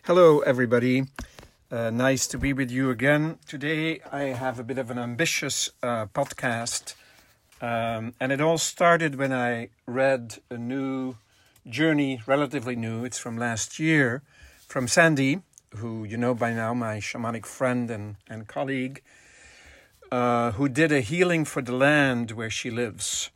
Hello, everybody. Nice to be with you again. Today, I have a bit of an ambitious podcast. And it all started when I read a new journey, relatively new. It's from last year, from Sandy, who you know by now, my shamanic friend and colleague, who did a healing for the land where she lives.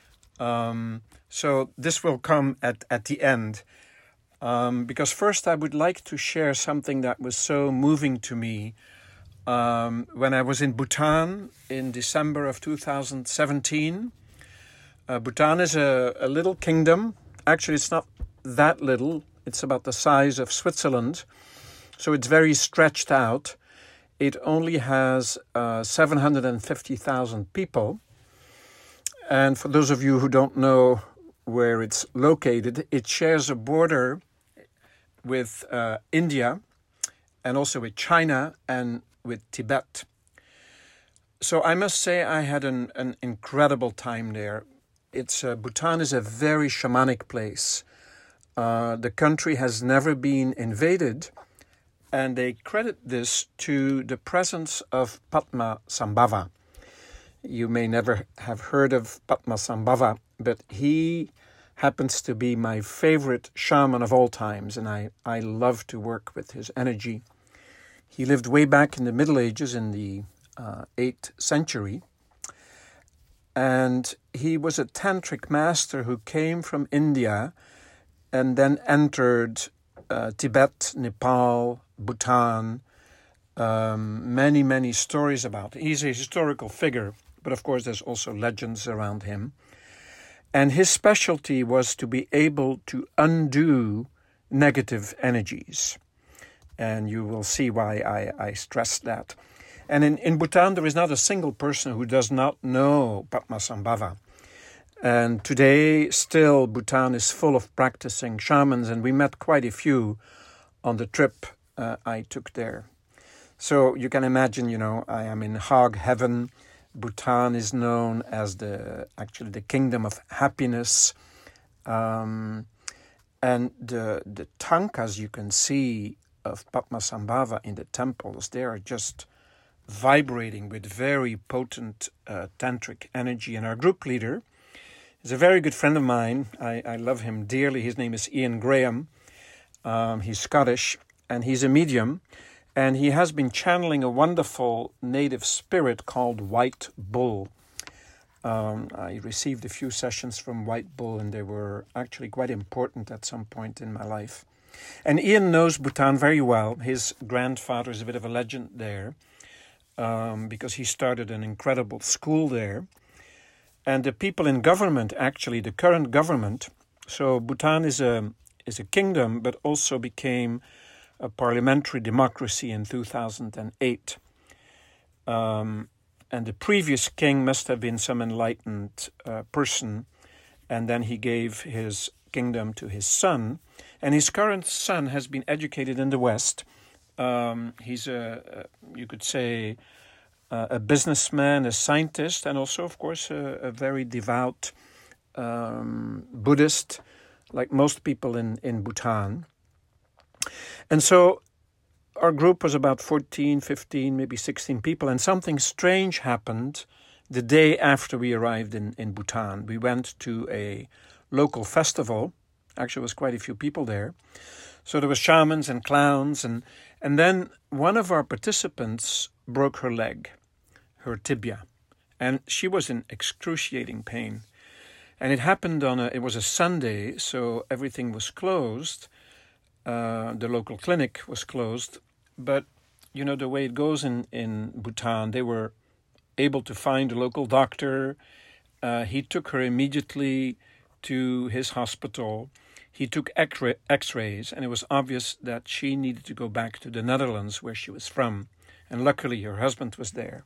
So this will come at the end. Because first I would like to share something that was so moving to me when I was in Bhutan in December of 2017. Bhutan is a little kingdom. Actually, it's not that little. It's about the size of Switzerland. So it's very stretched out. It only has 750,000 people. And for those of you who don't know where it's located, it shares a border with India and also with China and with Tibet. So I must say I had an incredible time there. Bhutan is a very shamanic place. The country has never been invaded, and they credit this to the presence of Padmasambhava. You may never have heard of Padmasambhava, but he happens to be my favorite shaman of all times, and I love to work with his energy. He lived way back in the Middle Ages in the 8th century, and he was a tantric master who came from India and then entered Tibet, Nepal, Bhutan. Many, many stories about it. He's a historical figure, but of course there's also legends around him. And his specialty was to be able to undo negative energies. And you will see why I stress that. And in Bhutan, there is not a single person who does not know Padmasambhava. And today, still, Bhutan is full of practicing shamans, and we met quite a few on the trip I took there. So you can imagine, I am in hog heaven. Bhutan is known as the kingdom of happiness. And the tankas you can see of Padmasambhava in the temples, they are just vibrating with very potent tantric energy. And our group leader is a very good friend of mine. I love him dearly. His name is Ian Graham. He's Scottish, and he's a medium. And he has been channeling a wonderful native spirit called White Bull. I received a few sessions from White Bull, and they were actually quite important at some point in my life. And Ian knows Bhutan very well. His grandfather is a bit of a legend there because he started an incredible school there. And the people in government, actually, the current government, so Bhutan is a kingdom, but also became a parliamentary democracy in 2008. And the previous king must have been some enlightened person, and then he gave his kingdom to his son. And his current son has been educated in the West. He's you could say, a businessman, a scientist, and also, of course, a very devout Buddhist, like most people in Bhutan. And so our group was about 14, 15, maybe 16 people, and something strange happened the day after we arrived in Bhutan. We went to a local festival. Actually, there was quite a few people there. So there were shamans and clowns, and then one of our participants broke her leg, her tibia, and she was in excruciating pain. And it happened it was a Sunday, so everything was closed. The local clinic was closed, but the way it goes in Bhutan, they were able to find a local doctor. He took her immediately to his hospital. He took x-rays, and it was obvious that she needed to go back to the Netherlands where she was from. And luckily her husband was there.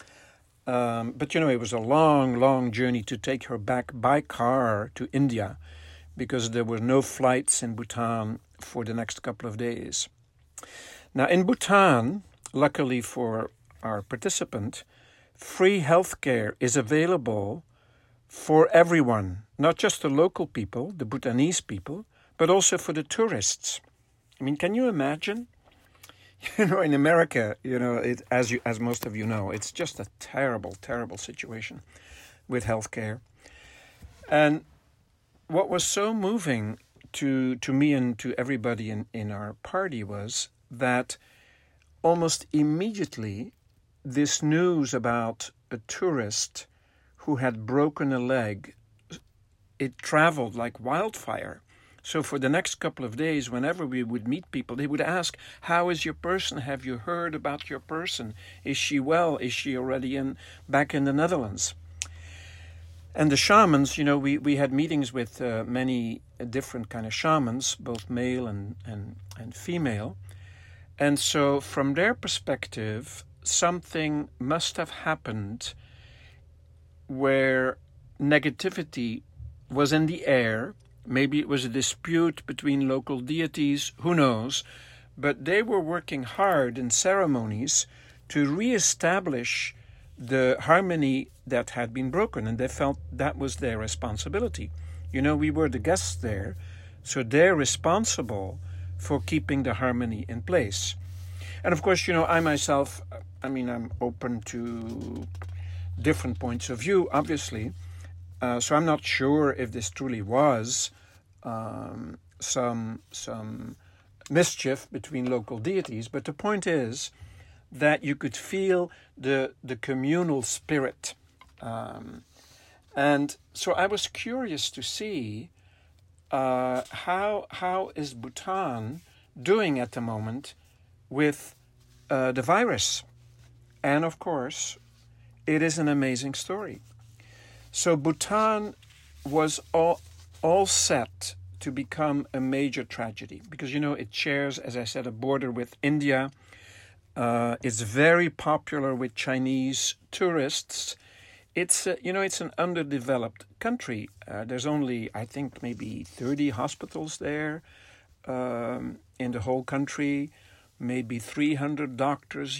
But it was a long, long journey to take her back by car to India, because there were no flights in Bhutan for the next couple of days. Now, in Bhutan, luckily for our participant, free healthcare is available for everyone, not just the local people, the Bhutanese people, but also for the tourists. I mean, can you imagine? In America, as most of you know, it's just a terrible, terrible situation with healthcare. And what was so moving to me and to everybody in our party was that almost immediately this news about a tourist who had broken a leg, it traveled like wildfire. So for the next couple of days, whenever we would meet people, they would ask, how is your person? Have you heard about your person? Is she well? Is she already back in the Netherlands? And the shamans, we had meetings with many different kind of shamans, both male and female. And so from their perspective, something must have happened where negativity was in the air. Maybe it was a dispute between local deities, who knows? But they were working hard in ceremonies to reestablish the harmony that had been broken, and they felt that was their responsibility. We were the guests there, so they're responsible for keeping the harmony in place. And of course, I myself, I'm open to different points of view, obviously. So I'm not sure if this truly was some mischief between local deities, but the point is that you could feel the communal spirit. And so I was curious to see how is Bhutan doing at the moment with the virus. And of course, it is an amazing story. So Bhutan was all set to become a major tragedy because, it shares, as I said, a border with India. It's very popular with Chinese tourists. It's an underdeveloped country. There's only, I think, maybe 30 hospitals there in the whole country, maybe 300 doctors,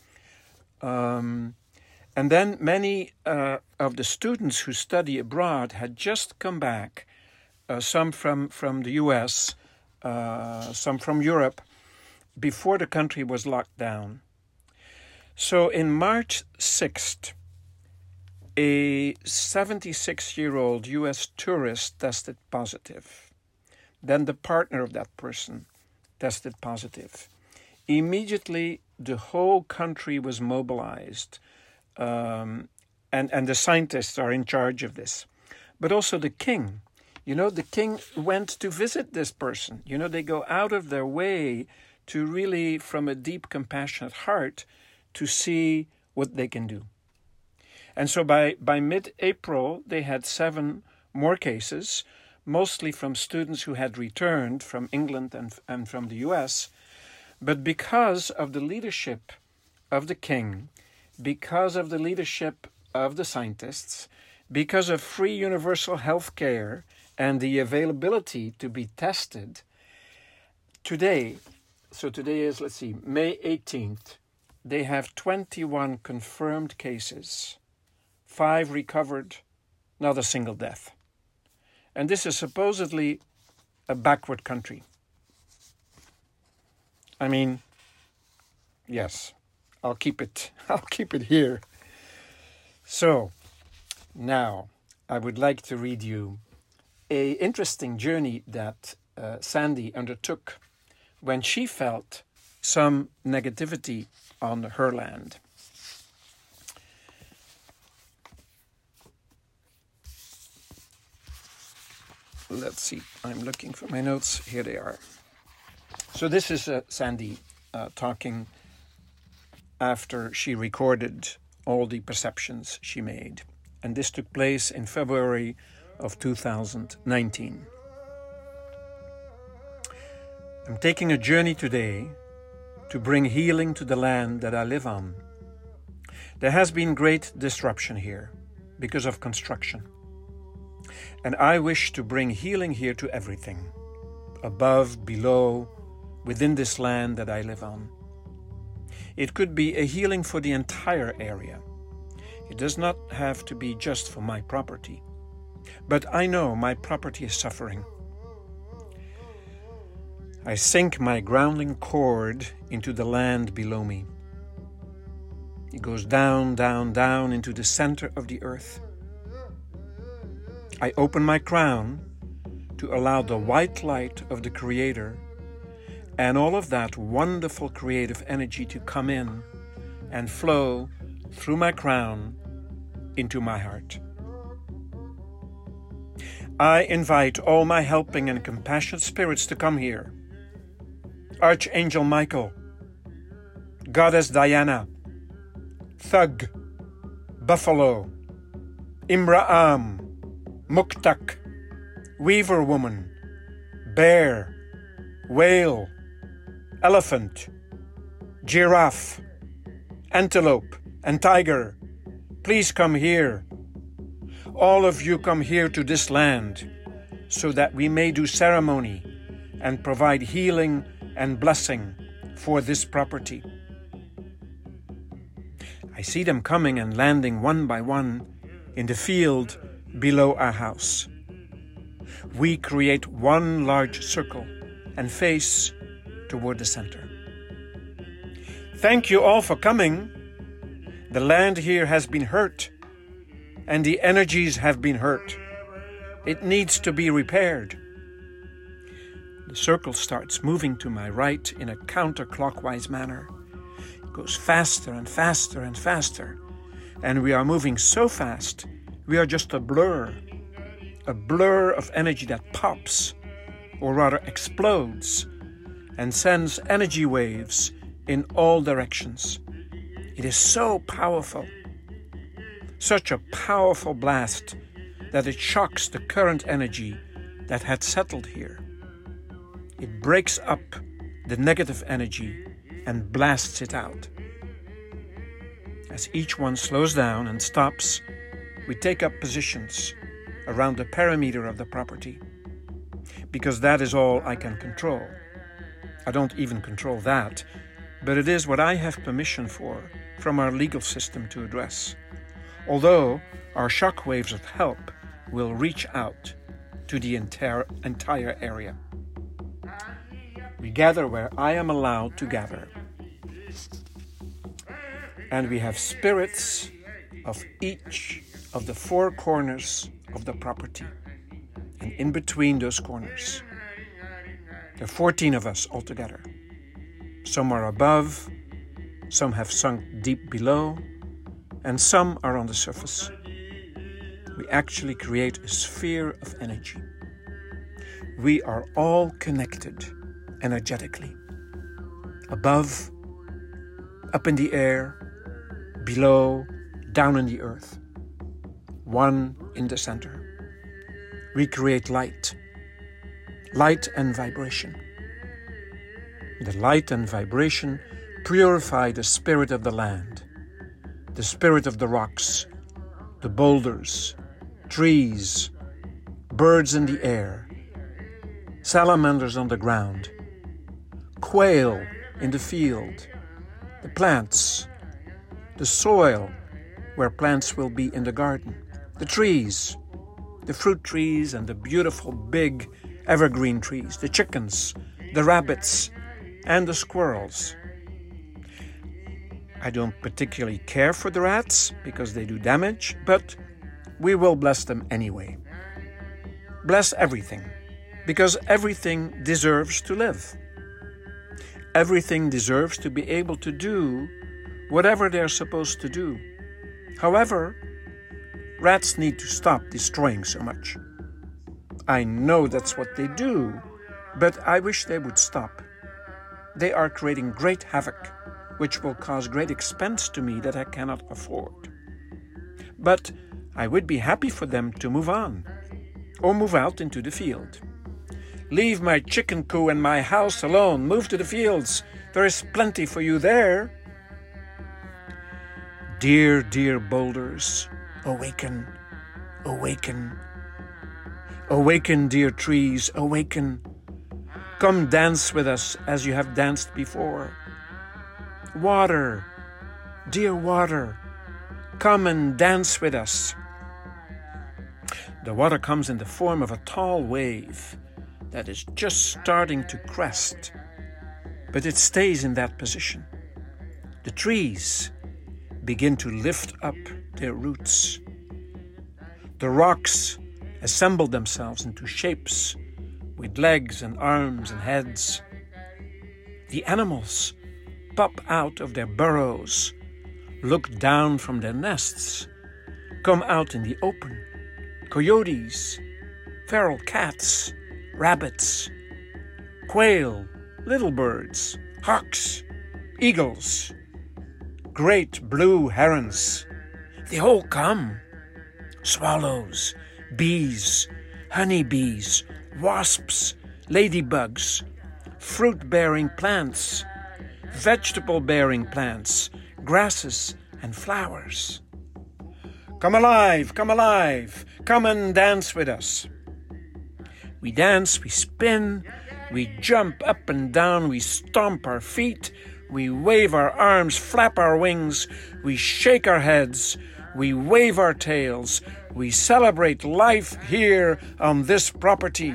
And then many of the students who study abroad had just come back, some from the US, some from Europe, before the country was locked down. So in March 6th, a 76-year-old US tourist tested positive. Then the partner of that person tested positive. Immediately, the whole country was mobilized. And the scientists are in charge of this. But also the king. The king went to visit this person. They go out of their way to really, from a deep, compassionate heart, to see what they can do. And so by mid-April, they had 7 more cases, mostly from students who had returned from England and from the US. But because of the leadership of the king, because of the leadership of the scientists, because of free universal health care and the availability to be tested, today is, May 18th, they have 21 confirmed cases, 5 recovered, not a single death. And this is supposedly a backward country. Yes, I'll keep it here. So, now I would like to read you an interesting journey that Sandy undertook when she felt some negativity on her land. Let's see, I'm looking for my notes. Here they are. So this is Sandy talking after she recorded all the perceptions she made. And this took place in February of 2019. I'm taking a journey today to bring healing to the land that I live on. There has been great disruption here because of construction. And I wish to bring healing here to everything, above, below, within this land that I live on. It could be a healing for the entire area. It does not have to be just for my property. But I know my property is suffering. I sink my grounding cord into the land below me. It goes down, down, down into the center of the earth. I open my crown to allow the white light of the Creator and all of that wonderful creative energy to come in and flow through my crown into my heart. I invite all my helping and compassionate spirits to come here. Archangel Michael, Goddess Diana, Thug, Buffalo, Imra'am, Muktak, Weaver Woman, Bear, Whale, Elephant, Giraffe, Antelope, and Tiger. Please come here. All of you come here to this land so that we may do ceremony and provide healing and blessing for this property. I see them coming and landing one by one in the field below our house. We create one large circle and face toward the center. Thank you all for coming. The land here has been hurt, and the energies have been hurt. It needs to be repaired. The circle starts moving to my right in a counterclockwise manner. It goes faster and faster and faster, and we are moving so fast, we are just a blur of energy that pops, or rather explodes, and sends energy waves in all directions. It is so powerful, such a powerful blast that it shocks the current energy that had settled here. It breaks up the negative energy and blasts it out. As each one slows down and stops, we take up positions around the perimeter of the property, because that is all I can control. I don't even control that, but it is what I have permission for from our legal system to address, although our shock waves of help will reach out to the entire area. We gather where I am allowed to gather, and we have spirits of each of the four corners of the property, and in between those corners. There are 14 of us altogether. Some are above, some have sunk deep below, and some are on the surface. We actually create a sphere of energy. We are all connected energetically. Above, up in the air, below, down in the earth. One in the center. We create light and vibration. The light and vibration purify the spirit of the land, the spirit of the rocks, the boulders, trees, birds in the air, salamanders on the ground, quail in the field, the plants, the soil where plants will be in the garden, the trees, the fruit trees and the beautiful big evergreen trees, the chickens, the rabbits, and the squirrels. I don't particularly care for the rats because they do damage, but we will bless them anyway. Bless everything, because everything deserves to live. Everything deserves to be able to do whatever they're supposed to do. However, rats need to stop destroying so much. I know that's what they do, but I wish they would stop. They are creating great havoc, which will cause great expense to me that I cannot afford. But I would be happy for them to move on, or move out into the field. Leave my chicken coop and my house alone. Move to the fields. There is plenty for you there. Dear, dear boulders, awaken, awaken. Awaken, dear trees, awaken. Come dance with us as you have danced before. Water, dear water, come and dance with us. The water comes in the form of a tall wave that is just starting to crest, but it stays in that position. The trees begin to lift up their roots. The rocks assemble themselves into shapes with legs and arms and heads. The animals pop out of their burrows, look down from their nests, come out in the open. Coyotes, feral cats, rabbits, quail, little birds, hawks, eagles, great blue herons, they all come. Swallows, bees, honeybees, wasps, ladybugs, fruit-bearing plants, vegetable-bearing plants, grasses and flowers. Come alive, come alive, come and dance with us. We dance, we spin, we jump up and down, we stomp our feet, we wave our arms, flap our wings, we shake our heads, we wave our tails, we celebrate life here on this property.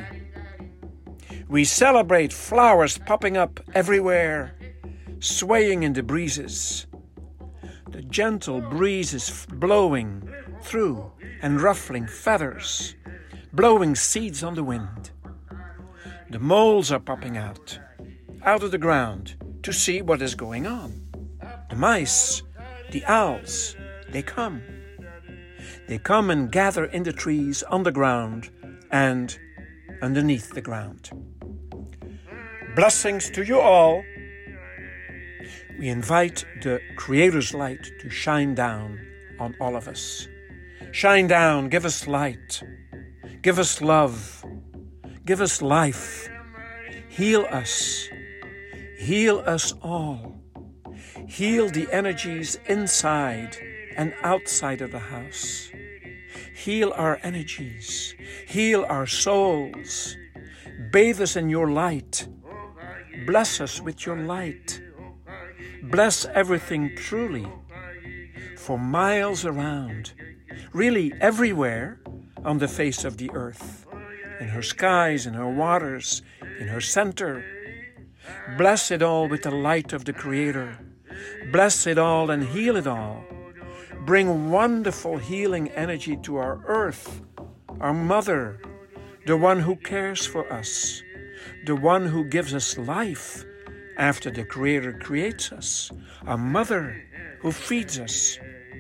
We celebrate flowers popping up everywhere, swaying in the breezes. The gentle breeze is blowing through and ruffling feathers, blowing seeds on the wind. The moles are popping out of the ground to see what is going on. The mice, the owls, they come. They come and gather in the trees, on the ground, and underneath the ground. Blessings to you all. We invite the Creator's light to shine down on all of us. Shine down, give us light, give us love, give us life. Heal us all. Heal the energies inside and outside of the house. Heal our energies, heal our souls. Bathe us in your light. Bless us with your light. Bless everything truly, for miles around, really everywhere on the face of the earth, in her skies, in her waters, in her center. Bless it all with the light of the Creator. Bless it all and heal it all. Bring wonderful healing energy to our earth, our mother, the one who cares for us, the one who gives us life after the Creator creates us, our mother who feeds us.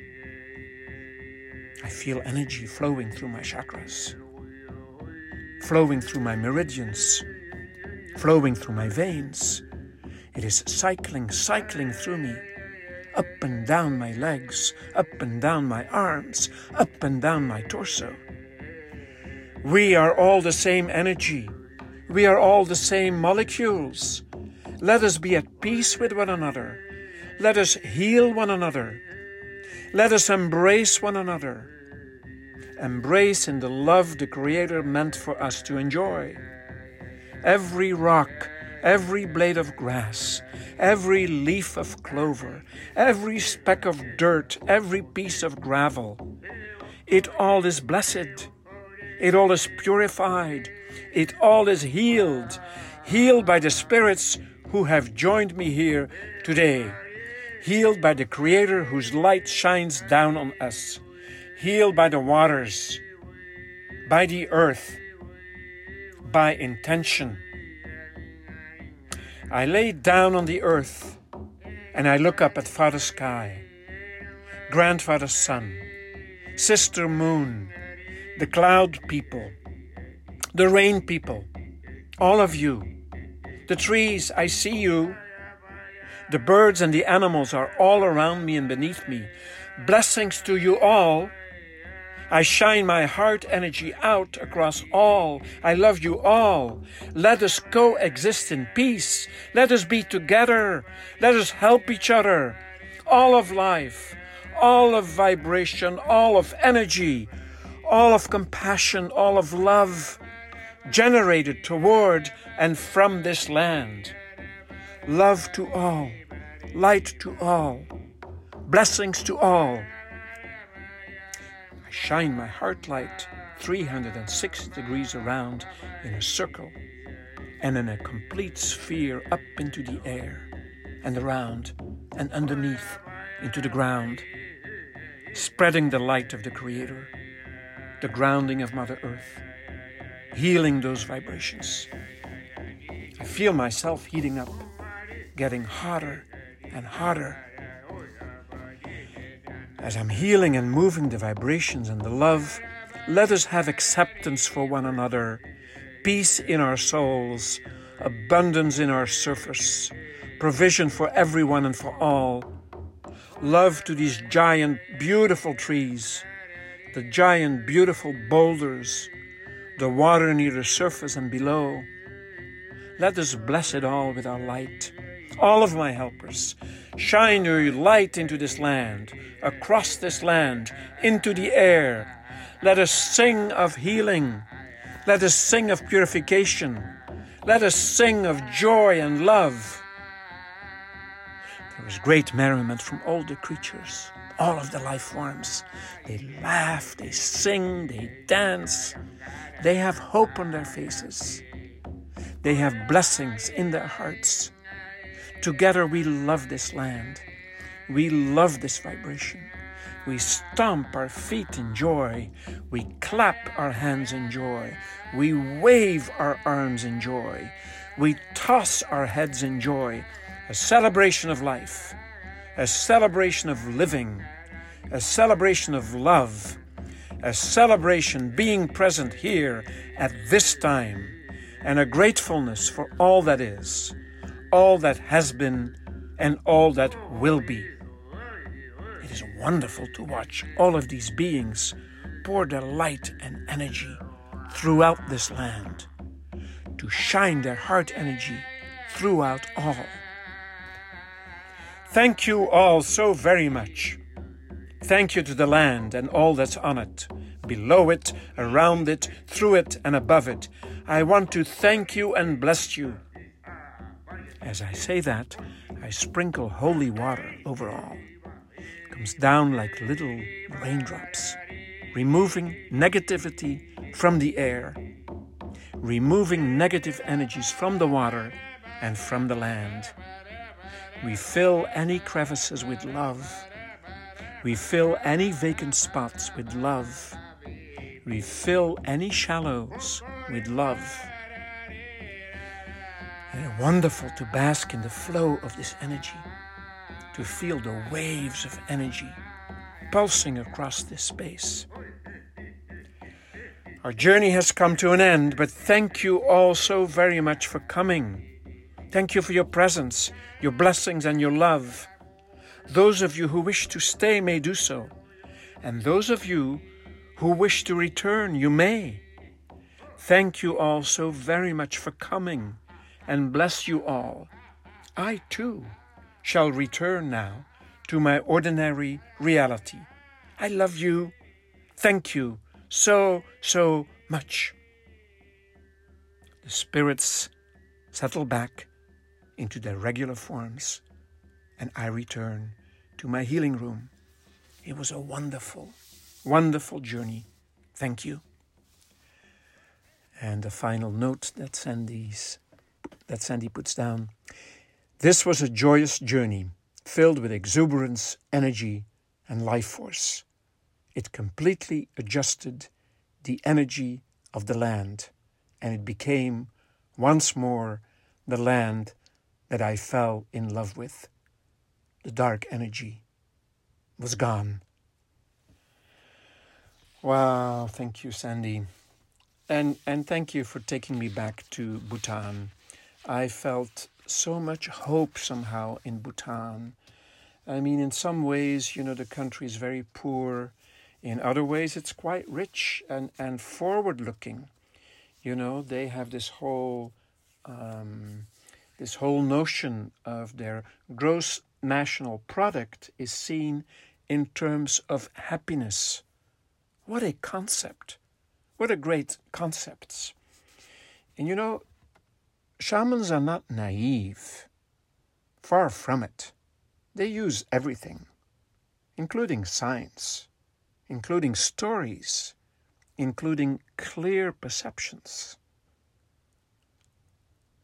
I feel energy flowing through my chakras, flowing through my meridians, flowing through my veins. It is cycling through me, up and down my legs, up and down my arms, up and down my torso. We are all the same energy. We are all the same molecules. Let us be at peace with one another. Let us heal one another. Let us embrace one another. Embrace in the love the Creator meant for us to enjoy. Every rock, every blade of grass, every leaf of clover, every speck of dirt, every piece of gravel, it all is blessed. It all is purified. It all is healed. Healed by the spirits who have joined me here today. Healed by the Creator whose light shines down on us. Healed by the waters, by the earth, by intention. I lay down on the earth and I look up at Father Sky, Grandfather Sun, Sister Moon, the cloud people, the rain people, all of you. The trees, I see you. The birds and the animals are all around me and beneath me. Blessings to you all. I shine my heart energy out across all. I love you all. Let us coexist in peace. Let us be together. Let us help each other. All of life, all of vibration, all of energy, all of compassion, all of love, generated toward and from this land. Love to all, light to all, blessings to all. Shine my heart light 360 degrees around in a circle and in a complete sphere up into the air and around and underneath into the ground, spreading the light of the Creator, the grounding of Mother Earth, healing those vibrations. I feel myself heating up, getting hotter and hotter. As I'm healing and moving the vibrations and the love, let us have acceptance for one another, peace in our souls, abundance in our surface, provision for everyone and for all, love to these giant, beautiful trees, the giant, beautiful boulders, the water near the surface and below. Let us bless it all with our light. All of my helpers, shine your light into this land, across this land, into the air. Let us sing of healing. Let us sing of purification. Let us sing of joy and love. There was great merriment from all the creatures, all of the life forms. They laugh, they sing, they dance. They have hope on their faces. They have blessings in their hearts. Together we love this land. We love this vibration. We stomp our feet in joy. We clap our hands in joy. We wave our arms in joy. We toss our heads in joy. A celebration of life. A celebration of living. A celebration of love. A celebration being present here at this time. And a gratefulness for all that is, all that has been, and all that will be. It is wonderful to watch all of these beings pour their light and energy throughout this land, to shine their heart energy throughout all. Thank you all so very much. Thank you to the land and all that's on it, below it, around it, through it, and above it. I want to thank you and bless you. As I say that, I sprinkle holy water over all. It comes down like little raindrops, removing negativity from the air, removing negative energies from the water and from the land. We fill any crevices with love. We fill any vacant spots with love. We fill any shallows with love. And wonderful to bask in the flow of this energy, to feel the waves of energy pulsing across this space. Our journey has come to an end, but thank you all so very much for coming. Thank you for your presence, your blessings, and your love. Those of you who wish to stay may do so, and those of you who wish to return, you may. Thank you all so very much for coming, and bless you all. I too shall return now to my ordinary reality. I love you. Thank you so, so much. The spirits settle back into their regular forms, and I return to my healing room. It was a wonderful, wonderful journey. Thank you. And the final note that Sandy puts down. This was a joyous journey filled with exuberance, energy, and life force. It completely adjusted the energy of the land, and it became once more the land that I fell in love with. The dark energy was gone. Wow, thank you, Sandy. And thank you for taking me back to Bhutan. I felt so much hope somehow in Bhutan. I mean, in some ways, the country is very poor. In other ways, it's quite rich and forward-looking. They have this whole notion of their gross national product is seen in terms of happiness. What a concept. What a great concept. And shamans are not naive. Far from it. They use everything, including science, including stories, including clear perceptions.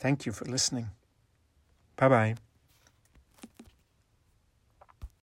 Thank you for listening. Bye-bye.